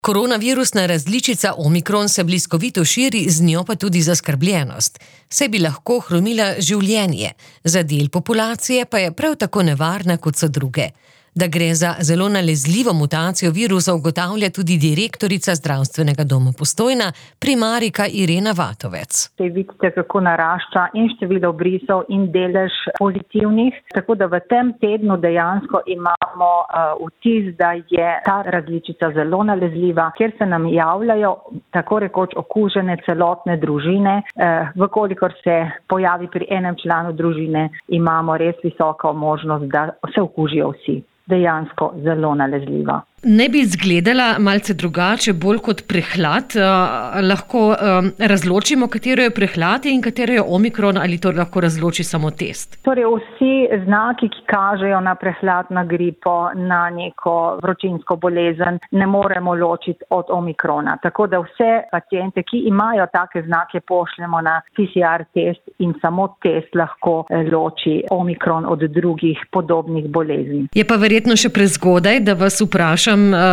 Koronavirusna različica omikron se bliskovito širi, z njo pa tudi zaskrbljenost. Saj bi lahko hromila življenje, za del populacije pa je prav tako nevarna kot so druge. Da gre za zelo nalezljivo mutacijo virusa, ugotavlja tudi direktorica Zdravstvenega doma Postojna, primarijka Irena Vatovec. Vidite, kako narašča in število obrisov in delež pozitivnih. Tako da v tem tednu dejansko imamo vtis, da je ta različica zelo nalezljiva, kjer se nam javljajo tako rekoč okužene celotne družine. Vkolikor se pojavi pri enem članu družine, imamo res visoko možnost, da se okužijo vsi. Dejansko zelo nalezljiva. Ne bi izgledala malce drugače, bolj kot prehlad. Lahko razločimo, katero je prehlad in katero je omikron, ali to lahko razloči samo test? Torej vsi znaki, ki kažejo na prehlad, na gripo, na neko vročinsko bolezen, ne moremo ločiti od omikrona. Tako da vse paciente, ki imajo take znake, pošljemo na PCR test in samo test lahko loči omikron od drugih podobnih bolezni. Je pa verjetno še prezgodaj, da vas vprašam,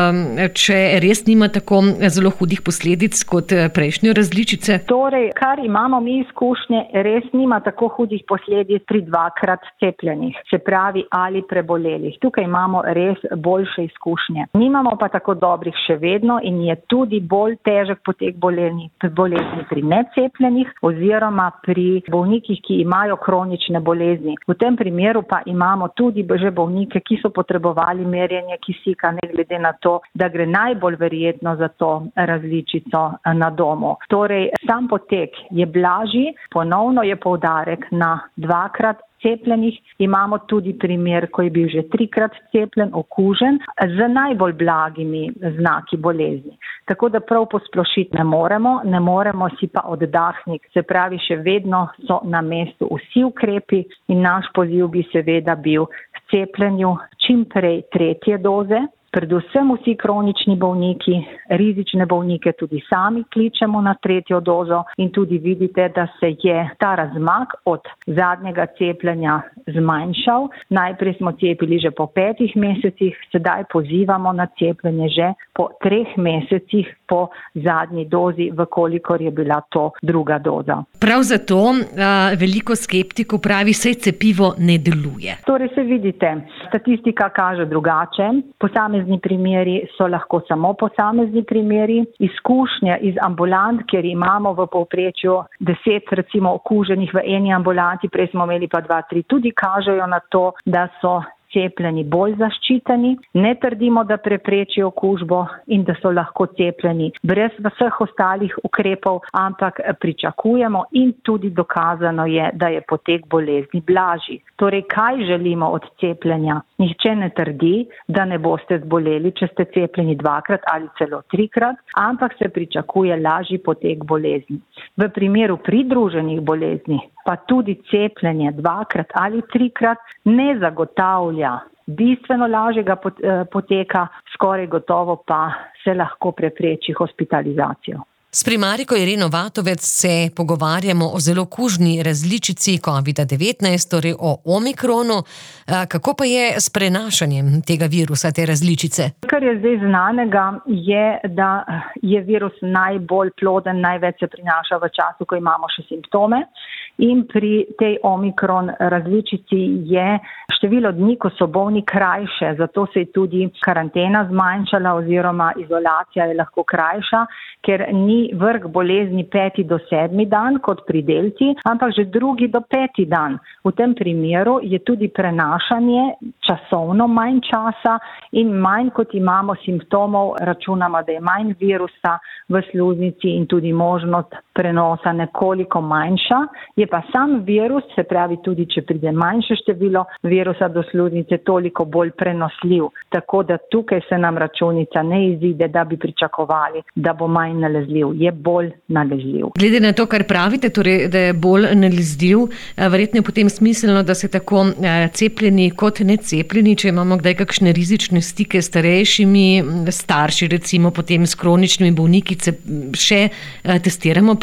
če res nima tako zelo hudih posledic kot prejšnje različice? Torej, kar imamo mi izkušnje, res nima tako hudih posledic pri dvakrat cepljenih, se pravi ali prebolelih. Tukaj imamo res boljše izkušnje. Nimamo pa tako dobrih še vedno in je tudi bolj težek potek bolezni pri necepljenih oziroma pri bolnikih, ki imajo kronične bolezni. V tem primeru pa imamo tudi že bolnike, ki so potrebovali merjenje kisika, ne glede na to, da gre najbolj verjetno za to različico na domu. Torej, sam potek je blažji, ponovno je poudarek na dvakrat cepljenih. Imamo tudi primer, ko je bil že 3-krat cepljen, okužen, z najbolj blagimi znaki bolezni. Tako da prav posplošiti ne moremo si pa oddahniti. Se pravi, še vedno so na mestu vsi ukrepi in naš poziv bi seveda bil k cepljenju čim prej 3. doze. Predvsem vsi kronični bolniki, rizične bolnike tudi sami kličemo na 3. dozo in tudi vidite, da se je ta razmak od zadnjega cepljenja zmanjšal. Najprej smo cepili že po 5 mesecih, sedaj pozivamo na cepljenje že po 3 mesecih po zadnji dozi, vkolikor je bila to 2. doza. Prav zato veliko skeptikov pravi, saj cepivo ne deluje. Torej se vidite, statistika kaže drugače. Posamezni primeri so lahko samo posamezni primeri. Izkušnje iz ambulant, kjer imamo v povprečju 10 recimo okuženih v eni ambulanti, prej smo imeli pa 2-3, tudi kažejo na to, da so cepljeni bolj zaščiteni. Ne trdimo, da preprečijo okužbo in da so lahko cepljeni brez vseh ostalih ukrepov, ampak pričakujemo in tudi dokazano je, da je potek bolezni blažji. Torej, kaj želimo od cepljenja? Nihče ne trdi, da ne boste zboleli, če ste cepljeni 2-krat ali celo 3-krat, ampak se pričakuje lažji potek bolezni. V primeru pridruženih bolezni pa tudi cepljenje 2-krat ali 3-krat ne zagotavlja bistveno lažjega poteka, skoraj gotovo pa se lahko prepreči hospitalizacijo. S primarijko Ireno Vatovec se pogovarjamo o zelo kužni različici COVID-19, torej o omikronu. Kako pa je s prenašanjem tega virusa, te različice? Kar je zdaj znanega, je, da je virus najbolj ploden, največ se prinaša v času, ko imamo še simptome. In pri tej omikron različici je število dni, ko so bolni, krajše, zato se je tudi karantena zmanjšala oziroma izolacija je lahko krajša, ker ni vrh bolezni 5. do 7. dan kot pri delti, ampak že 2. do 5. dan. V tem primeru je tudi prenašanje časovno manj časa in manj kot imamo simptomov, računamo, da je manj virusa v sluznici in tudi možnost prenosa nekoliko manjša. Je pa sam virus, se pravi tudi, če pride manjše število virusa do sluznice, toliko bolj prenosljiv. Tako da tukaj se nam računica ne izide, da bi pričakovali, da bo manj nalezljiv. Je bolj nalezljiv. Glede na to, kar pravite, torej, da je bolj nalezljiv, verjetno je potem smiselno, da se tako cepljeni kot necepljeni, če imamo kdaj kakšne rizične stike s starejšimi, starši recimo, potem s kroničnimi bolniki, še testiramo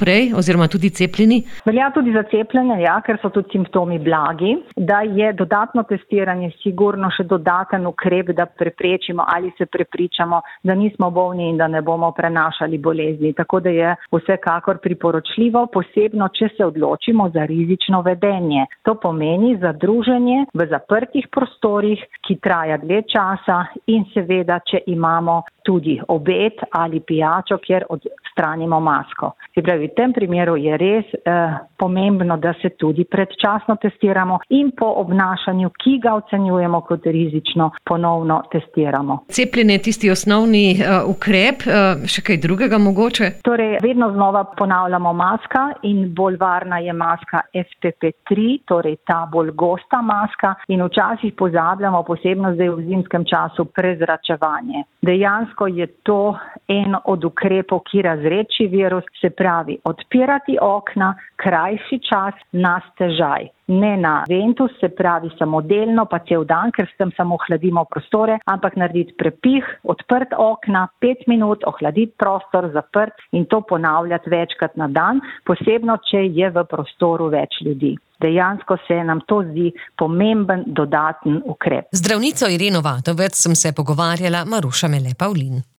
naprej oziroma tudi cepljeni? Velja tudi za cepljenje, ja, ker so tudi simptomi blagi, da je dodatno testiranje sigurno še dodaten ukrep, da preprečimo ali se prepričamo, da nismo bolni in da ne bomo prenašali bolezni. Tako da je vsekakor priporočljivo, posebno če se odločimo za rizično vedenje. To pomeni za druženje v zaprtih prostorih, ki traja dlje časa in seveda, če imamo tudi obed ali pijačo, kjer odstranimo masko. Se pravi, v tem primeru je res pomembno, da se tudi predčasno testiramo in po obnašanju, ki ga ocenjujemo kot rizično, ponovno testiramo. Cepljenje je tisti osnovni ukrep, še kaj drugega mogoče? Torej, vedno znova ponavljamo maska in bolj varna je maska FFP3, torej ta bolj gosta maska in včasih pozabljamo, posebno zdaj v zimskem času, prezračevanje. Dejansko je to en od ukrepov, ki razredči virus, se pravi odpirati okna krajši čas na stežaj. Ne na ventus, se pravi samodelno, pa cel dan, ker s tem samo hladimo prostore, ampak narediti prepih, odprt okna, 5 minut, ohladiti prostor, zaprt in to ponavljati večkrat na dan, posebno, če je v prostoru več ljudi. Dejansko se nam to zdi pomemben dodaten ukrep. Z zdravnico Ireno Vatovec sem se pogovarjala, Maruša Mele Pavlin.